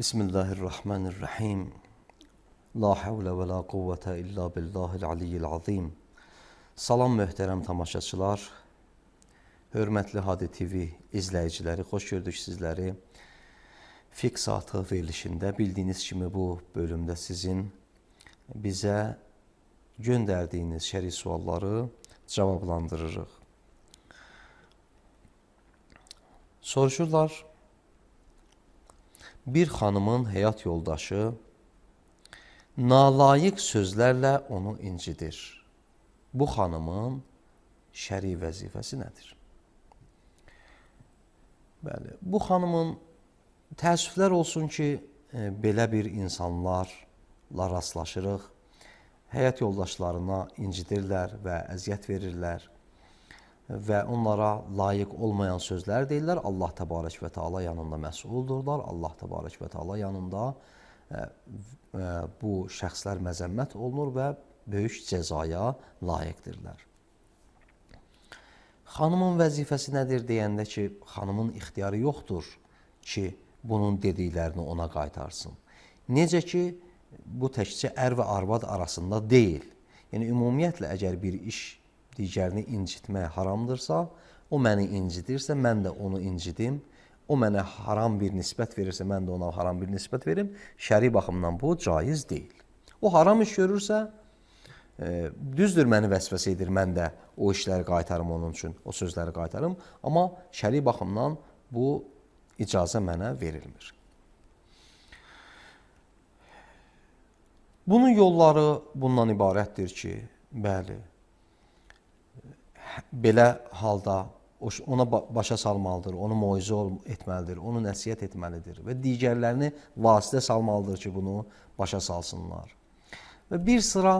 Bismillahirrahmanirrahim. La havlə və la quvvətə illa billahil aliyyil azim. Salam möhtərəm tamaşaçılar, hörmətli Hadi TV izləyiciləri, xoş gördük sizləri. Fiqh saatı verilişində bildiyiniz kimi bu bölümdə sizin bizə göndərdiyiniz şəri sualları cavablandırırıq. Soruşurlar, bir xanımın həyat yoldaşı nalayiq sözlərlə onu incidir. Bu xanımın şəri vəzifəsi nədir? Bəli, bu xanımın təəssüflər olsun ki, belə bir insanlarla rastlaşırıq. Həyat yoldaşlarına incidirlər və əziyyət verirlər və onlara layiq olmayan sözlər deyirlər. Allah təbarək və teala yanında məsuldurlar. Allah təbarək və teala yanında bu şəxslər məzəmmət olunur və böyük cəzaya layiqdirlər. Xanımın vəzifəsi nədir deyəndə ki, xanımın ixtiyarı yoxdur ki, bunun dediklərini ona qaytarsın. Necə ki, bu təkcə ər və arvad arasında deyil. Yəni, ümumiyyətlə, əgər bir iş digərini incitmək haramdırsa, o məni incidirsə, mən də onu incidim. O mənə haram bir nisbət verirsə, mən də ona haram bir nisbət verim. Şəri baxımdan bu caiz deyil. O haram iş görürsə, düzdür məni vəsvəsə edir, mən də o işləri qaytarım onun üçün, o sözləri qaytarım. Amma şəri baxımdan bu icazə mənə verilmir. Bunun yolları bundan ibarətdir ki, bəli, belə halda ona başa salmalıdır, onu moizə etməlidir, onu nəsihət etməlidir və digərlərini vasitə salmalıdır ki, bunu başa salsınlar. Və bir sıra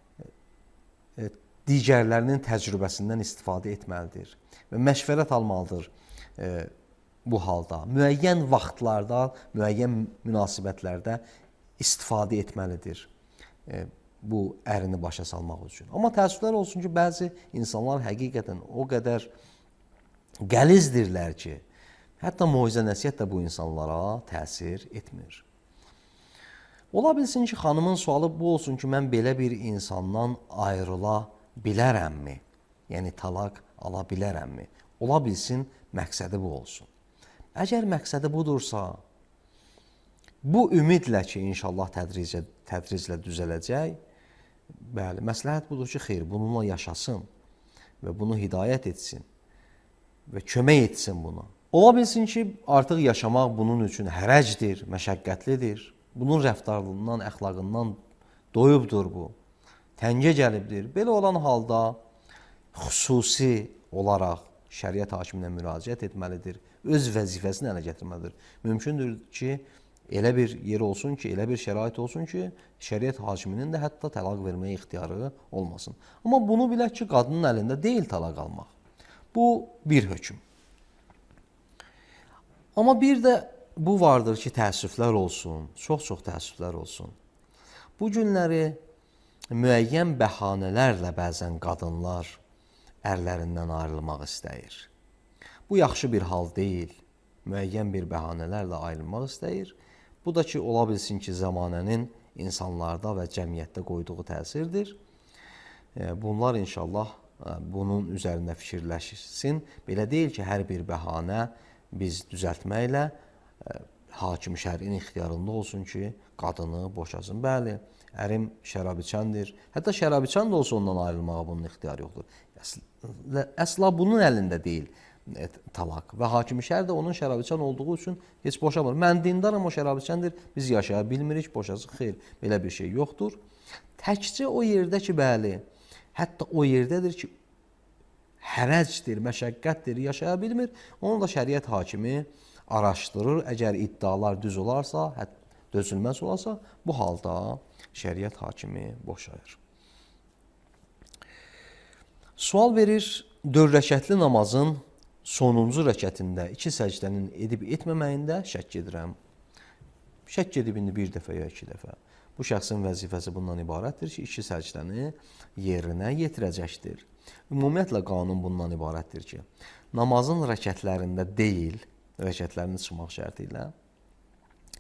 digərlərinin təcrübəsindən istifadə etməlidir və məşvərət almalıdır bu halda. Müəyyən vaxtlarda, müəyyən münasibətlərdə istifadə etməlidir bu ərini başa salmaq üçün. Amma təəssüflər olsun ki, bəzi insanlar həqiqətən o qədər qəlizdirlər ki, hətta moizə nəsihət də bu insanlara təsir etmir. Ola bilsin ki, xanımın sualı bu olsun ki, mən belə bir insandan ayrıla bilərəmmi? Yəni, talaq ala bilərəmmi? Ola bilsin, məqsədi bu olsun. Əgər məqsədi budursa, bu ümidlə ki, inşallah tədriclə düzələcək, bəli, məsləhət budur ki, xeyr, bununla yaşasın və bunu hidayət etsin və kömək etsin buna. Ola bilsin ki, artıq yaşamaq bunun üçün hərəcdir, məşəqqətlidir. Bunun rəftarlığından, əxlaqından doyubdur bu, təngə gəlibdir. Belə olan halda xüsusi olaraq şəriət hakiminə müraciət etməlidir, öz vəzifəsini ələ gətirməlidir. Mümkündür ki, elə bir yer olsun ki, elə bir şərait olsun ki, şəriət hakiminin də hətta təlaq verməyə ixtiyarı olmasın. Amma bunu bilək ki, qadının əlində deyil təlaq almaq. Bu bir hökm. Amma bir də bu vardır ki, təəssüflər olsun, çox-çox təəssüflər olsun. Bu günləri müəyyən bəhanələrlə bəzən qadınlar ərlərindən ayrılmaq istəyir. Bu yaxşı bir hal deyil. Müəyyən bir bəhanələrlə ayrılmaq istəyir. Bu da ki, ola bilsin ki, zamanənin insanlarda və cəmiyyətdə qoyduğu təsirdir. Bunlar inşallah bunun üzərində fikirləşsin. Belə deyil ki, hər bir bəhanə biz düzəltməklə hakim şərin ixtiyarında olsun ki, qadını boşasın. Bəli, ərim şərab içəndir. Hətta şərab içən də olsa ondan ayrılmağa bunun ixtiyarı yoxdur. Əsla bunun əlində deyil talaq və hakim şər də onun şərab içən olduğu üçün heç boşamır. Mən dindaram, o şərab içəndir, biz yaşaya bilmirik, boşasın. Xeyr, belə bir şey yoxdur. Təkcə o yerdə ki, bəli, hətta o yerdədir ki, hərəcdir, məşəqqətdir, yaşaya bilmir. Onu da şəriət hakimi araşdırır. Əgər iddialar düz olarsa, dözülməz olarsa, bu halda şəriət hakimi boşayır. Sual verir, 4 rəkətli namazın sonuncu rəkətində 2 səcdənin edib etməməyində şəkk edirəm. Şəkk edib indi 1 dəfə ya 2 dəfə. Bu şəxsin vəzifəsi bundan ibarətdir ki, 2 səcdəni yerinə yetirəcəkdir. Ümumiyyətlə, qanun bundan ibarətdir ki, namazın rəkətlərində deyil, rəkətlərini çıxmaq şərti ilə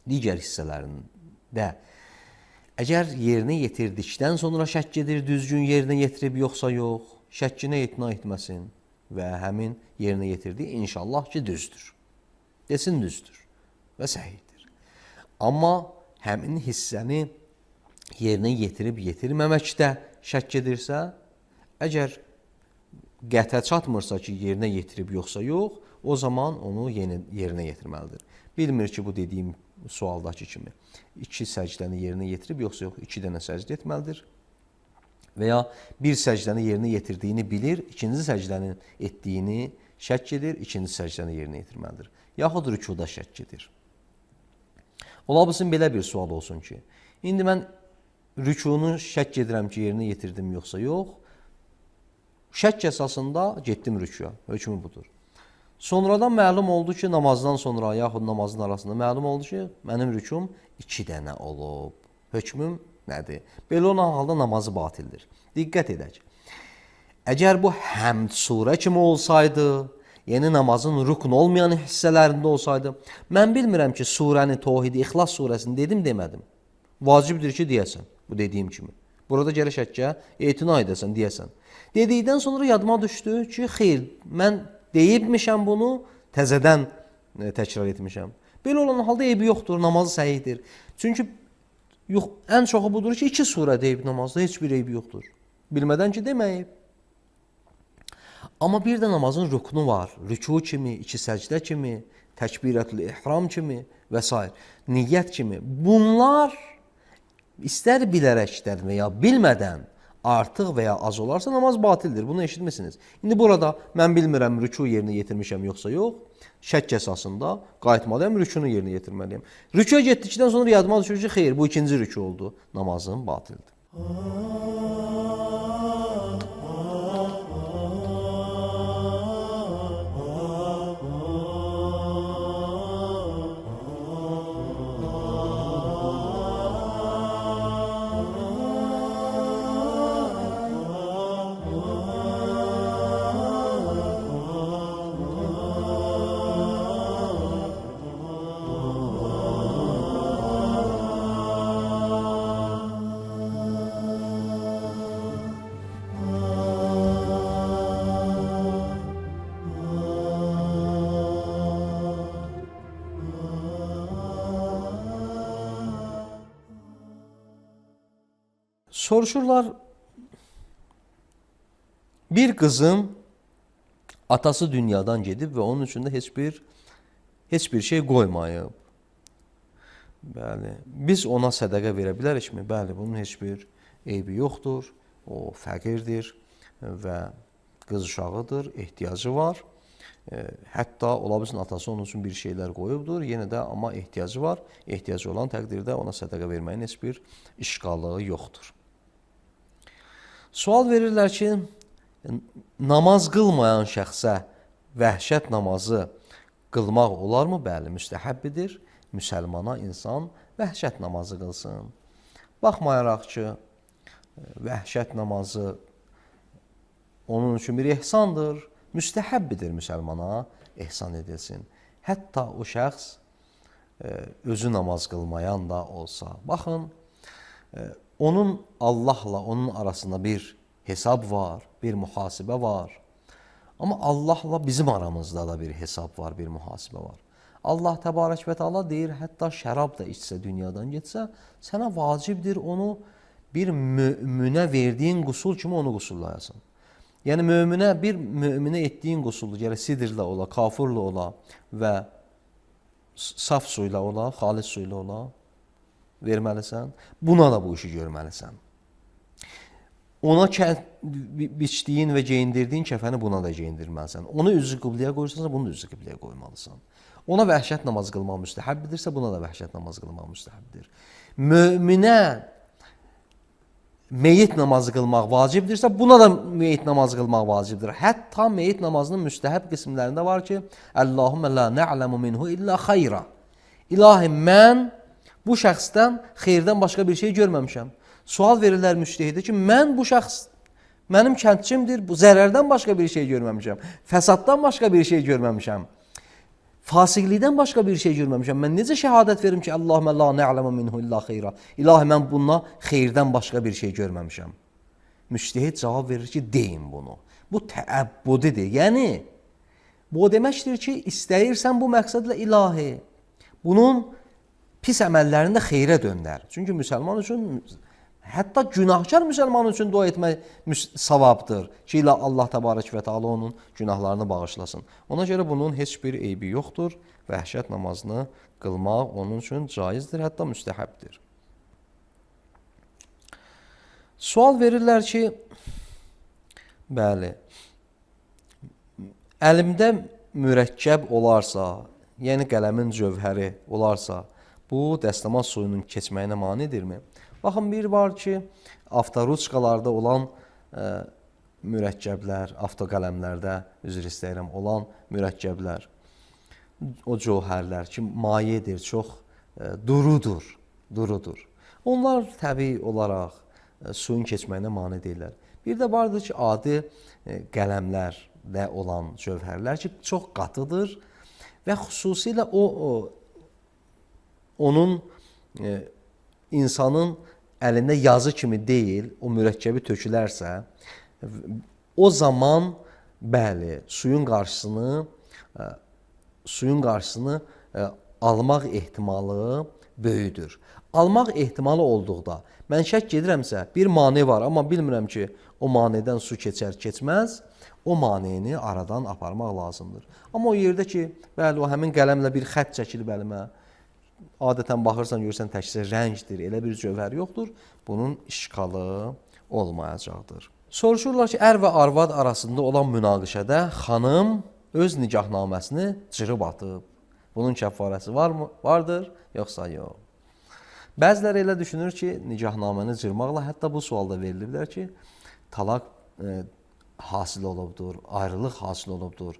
digər hissələrində əgər yerinə yetirdikdən sonra şəkk edir, düzgün yerinə yetirib yoxsa yox, şəkkinə etina etməsin və həmin yerinə yetirdiyi inşallah ki, düzdür. Desin düzdür və səhihdir. Amma həmin hissəni yerinə yetirib yetirməməkdə şəkk edirsə, əgər qətə çatmırsa ki, yerinə yetirib yoxsa yox, o zaman onu yerinə yetirməlidir. Bilmir ki, bu dediyim sualdakı kimi 2 səcdəni yerinə yetirib yoxsa yox, 2 dənə səcdə etməlidir. Və ya bir səcdəni yerinə yetirdiyini bilir, ikinci səcdənin etdiyini şəkk edir, ikinci səcdəni yerinə yetirməlidir. Yaxud rükuda şəkk edir. Ola bilsin belə bir sual olsun ki, indi mən rükunu şəkk edirəm ki, yerinə yetirdim yoxsa yox, şəkk əsasında getdim rükuya, hökmü budur. Sonradan məlum oldu ki, namazdan sonra yaxud namazın arasında məlum oldu ki, mənim rükum 2 dənə olub. Hökmüm nədir? Belə olan halda namazı batildir. Diqqət edək. Əgər bu həmd surə kimi olsaydı, yəni namazın rükn olmayan hissələrində olsaydı, mən bilmirəm ki, surəni, Tohid, İxlas surəsini dedim, demədim. Vacibdir ki, deyəsən, bu dediyim kimi. Burada gələ şəkkə etina edəsən, deyəsən. Dedikdən sonra yadıma düşdü ki, xeyr, mən deyibmişəm bunu, təzədən təkrar etmişəm. Belə olan halda eybi yoxdur, namazı səhihdir. Çünki ən çoxu budur ki, 2 surə deyib namazda, heç bir eybi yoxdur. Bilmədən ki, deməyib. Amma bir də namazın rüknu var, rüku kimi, 2 səcdə kimi, təkbirətül ihram kimi və s. Niyyət kimi. Bunlar istər bilərəkdən və ya bilmədən artıq və ya az olarsa namaz batildir. Bunu eşitmişsiniz. İndi burada mən bilmirəm rüku yerinə yetirmişəm yoxsa yox. Şəkk əsasında qayıtmalıyam, rükunu yerinə yetirməliyəm. Rükuya getdikdən sonra yadıma düşür ki, xeyr, bu ikinci rüku oldu. Namazın batildir. Soruşurlar, bir qızın atası dünyadan gedib və onun üçün də heç bir şey qoymayıb. Bəli, biz ona sədəqə verə bilərikmi? Bəli, bunun heç bir eybi yoxdur. O fəqirdir və qız uşağıdır, ehtiyacı var. Hətta ola bilsin atası onun üçün bir şeylər qoyubdur, yenə də amma ehtiyacı var. Ehtiyacı olan təqdirdə ona sədəqə verməyin heç bir işqallığı yoxdur. Sual verirlər ki, namaz qılmayan şəxsə vəhşət namazı qılmaq olarmı? Bəli, müstəhəbbidir. Müsəlmana insan vəhşət namazı qılsın. Baxmayaraq ki, vəhşət namazı onun üçün bir ehsandır. Müstəhəbbidir müsəlmana ehsan edilsin. Hətta o şəxs özü namaz qılmayan da olsa. Baxın, onun Allahla onun arasında bir hesab var, bir mühasibə var. Amma Allahla bizim aramızda da bir hesab var, bir mühasibə var. Allah təbarək və təala deyir, hətta şərab da içsə, dünyadan getsə, sənə vacibdir onu bir möminə verdiyin qusul kimi onu qusullayasan. Yəni bir möminə etdiyin qusuldur, yəni sidirlə ola, kafurla ola və saf suyla ola, xalis suyla ola verməlisən. Buna da bu işi görməlisən. Ona biçdiyin və geyindirdiyin kəfəni buna da geyindirməlisən. Onu üzü qibləyə qoyursansa, bunu üzü qibləyə qoymalısan. Ona vəhşət namaz qılmaq müstəhəbbidirsə, buna da vəhşət namaz qılmaq müstəhəbbidir. Möminə meyit namazı qılmaq vacibdirsə, buna da meyit namazı qılmaq vacibdir. Hətta meyit namazının müstəhəb qismlərində var ki, Allahümmə la nə'ləmu minhu illə xayra. İlahi, mən bu şəxsdən xeyirdən başqa bir şey görməmişəm. Sual verirlər müştehidə ki, mən bu şəxs, mənim kəndçimdir, bu zərərdən başqa bir şey görməmişəm. Fəsaddan başqa bir şey görməmişəm. fasiqlikdən başqa bir şey görməmişəm. Mən necə şəhadət verim ki, Allahumma la na'lamu minhu illa xeyra. İlahi, mən bundan xeyirdən başqa bir şey görməmişəm. Müçtehid cavab verir ki, deyin bunu. Bu təəbbudidir. Yəni, bu o deməkdir ki, istəyirsən bu məqsədlə ilahi, bunun pis əməllərini də xeyrə döndər. Çünki müsəlman üçün, hətta günahkar müsəlman üçün dua etmək savabdır ki, Allah təbarək və təala onun günahlarını bağışlasın. Ona görə bunun heç bir eybi yoxdur. Vəhşət namazını qılmaq onun üçün caizdir, hətta müstəhəbdir. Sual verirlər ki, bəli, əlimdə mürəkkəb olarsa, yəni qələmin cövhəri olarsa, bu dəstəmaz suyunun keçməyinə manidirmi? Baxın, bir var ki, avtoruçkalarda olan mürəkkəblər, avtoqələmlərdə, üzr istəyirəm, olan mürəkkəblər, o cövhərlər ki, mayedir, çox durudur. Onlar təbii olaraq suyun keçməyinə mane deyirlər. Bir də vardır ki, adi qələmlərdə olan cövhərlər ki, çox qatıdır və xüsusilə onun insanın əlində yazı kimi deyil, o mürəkkəbi tökülərsə, o zaman bəli, suyun qarşısını almaq ehtimalı böyüdür. Almaq ehtimalı olduqda, mən şək gedirəmsə, bir mane var, amma bilmirəm ki, o manedən su keçər, keçməz, o maneni aradan aparmaq lazımdır. Amma o yerdə ki, bəli, o həmin qələmlə bir xət çəkilib əlimə, adətən baxırsan, görürsən, təkcə rəngdir, elə bir cövhər yoxdur, bunun işqalı olmayacaqdır. Soruşurlar ki, ər və arvad arasında olan münaqişədə xanım öz nikahnaməsini cırıb atıb. Bunun kəffarəsi vardır, yoxsa yox? Bəziləri elə düşünür ki, nikahnaməni cırmaqla, hətta bu sualda veriliblər ki, talaq hasil olubdur, ayrılıq hasil olubdur.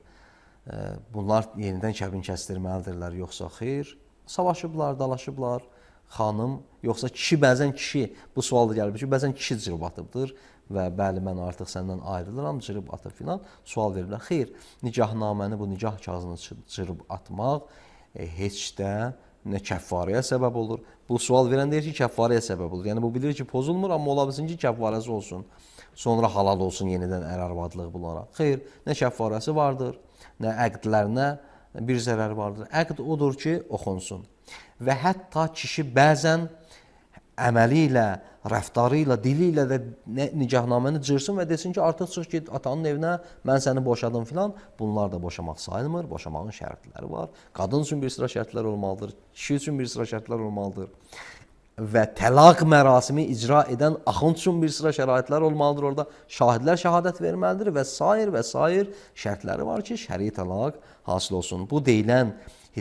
Bunlar yenidən kəbin kəsdirməlidirlər, yoxsa xeyr? Savaşıblar, dalaşıblar, xanım, yoxsa kişi, bəzən kişi, bu sual da gəlib ki, bəzən kişi cırıb atıbdır və bəli, mən artıq səndən ayrılıram, cırıb atıb filan, sual verirlər. Xeyr, nikahnaməni, bu nikah kağızını cırıb atmaq heç də nə kəffarəyə səbəb olur. Bu sual verən deyir ki, kəffarəyə səbəb olur. Yəni, bu bilir ki, pozulmur, amma ola bilsin ki, kəffarəsi olsun. Sonra halal olsun yenidən ər-arvadlıq bunlara. Xeyr, nə kəffarəsi vardır, nə əqdlərinə bir zərər vardır. Əqd odur ki, oxunsun. Və hətta kişi bəzən əməli ilə, rəftarı ilə, dili ilə də nikahnaməni cırsın və desin ki, artıq çıx git atanın evinə, mən səni boşadım filan. Bunlar da boşamaq sayılmır. Boşamağın şərtləri var. Qadın üçün bir sıra şərtlər olmalıdır. Kişi üçün bir sıra şərtlər olmalıdır. Və təlaq mərasimi icra edən axund üçün bir sıra şəraitlər olmalıdır. Orada şahidlər şəhadət verməlidir və sair şərtləri var ki, şəri təlaq hasil olsun. Bu deyilən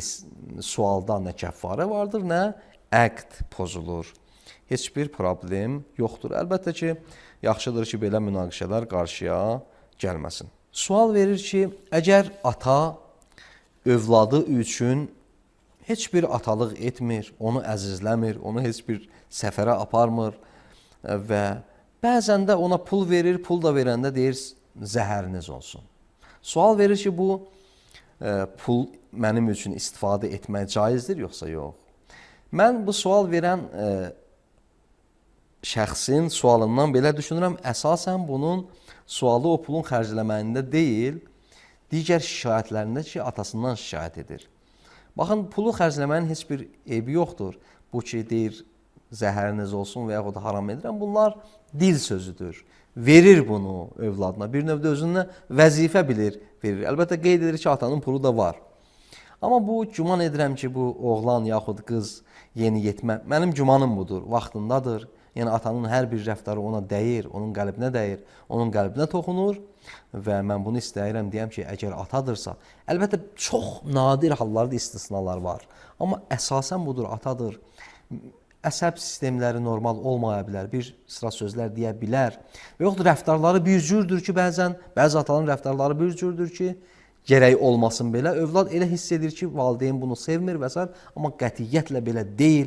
sualda nə kəffarə vardır, nə əqd pozulur. Heç bir problem yoxdur. Əlbəttə ki, yaxşıdır ki, belə münaqişələr qarşıya gəlməsin. Sual verir ki, əgər ata övladı üçün heç bir atalıq etmir, onu əzizləmir, onu heç bir səfərə aparmır və bəzən də ona pul verir, pul da verəndə deyir, zəhəriniz olsun. Sual verir ki, bu pul mənim üçün istifadə etmək caizdir, yoxsa yox? Mən bu sual verən şəxsin sualından belə düşünürəm, əsasən bunun sualı o pulun xərcləməyində deyil, digər şikayətlərində ki, atasından şikayət edir. Baxın, pulu xərcləmənin heç bir eybi yoxdur. Bu ki, deyir, zəhəriniz olsun və yaxud da haram edirəm. Bunlar dil sözüdür. Verir bunu övladına. Bir növdə özünə vəzifə bilir, verir. Əlbəttə, qeyd edir ki, atanın pulu da var. Amma bu, güman edirəm ki, bu oğlan yaxud qız yeni yetmə, mənim gümanım budur, vaxtındadır. Yəni, atanın hər bir rəftarı ona dəyir, onun qəlbinə dəyir, onun qəlbinə toxunur və mən bunu istəyirəm, deyəm ki, əgər atadırsa, əlbəttə, çox nadir hallarda istisnalar var. Amma əsasən budur, atadır. Əsəb sistemləri normal olmaya bilər, bir sıra sözlər deyə bilər. Və yoxdur, rəftarları bir cürdür ki, bəzi ataların rəftarları bir cürdür ki, gərək olmasın belə. Övlad elə hiss edir ki, valideyn bunu sevmir və s. Amma qətiyyətlə belə deyil.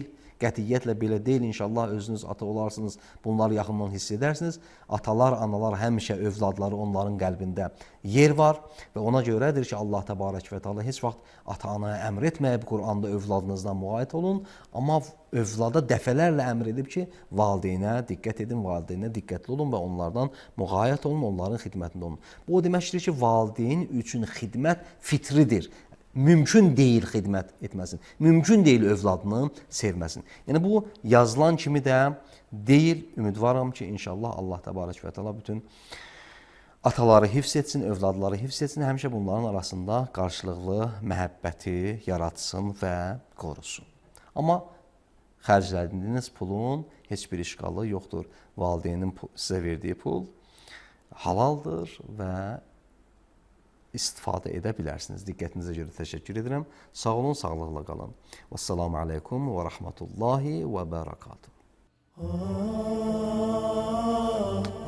qətiyyətlə belə deyil. İnşallah özünüz ata olarsınız, bunları yaxından hiss edərsiniz. Atalar, analar həmişə övladları onların qəlbində yer var və ona görədir ki, Allah təbarək və təala heç vaxt ata-anaya əmr etməyib, Quranda övladınızdan müğayət olun, amma övlada dəfələrlə əmr edib ki, valideynə diqqət edin, valideynə diqqətli olun və onlardan müğayət olun, onların xidmətində olun. Bu o deməkdir ki, valideyn üçün xidmət fitridir. Mümkün deyil xidmət etməsin. Mümkün deyil övladını sevməsin. Yəni bu yazılan kimi də deyil. Ümidvaram ki, inşallah Allah təbarək və təala bütün ataları hifz etsin, övladları hifz etsin. Həmişə bunların arasında qarşılıqlı məhəbbəti yaratsın və qorusun. Amma xərclədiyiniz pulun heç bir işğalı yoxdur. Valideynin sizə verdiyi pul halaldır və istifadə edə bilərsiniz. Diqqətinizə görə təşəkkür edirəm. Sağ olun, sağlıqla qalın. Vəssalamu aleykum və rəhmətullahi və bərəkatuhu.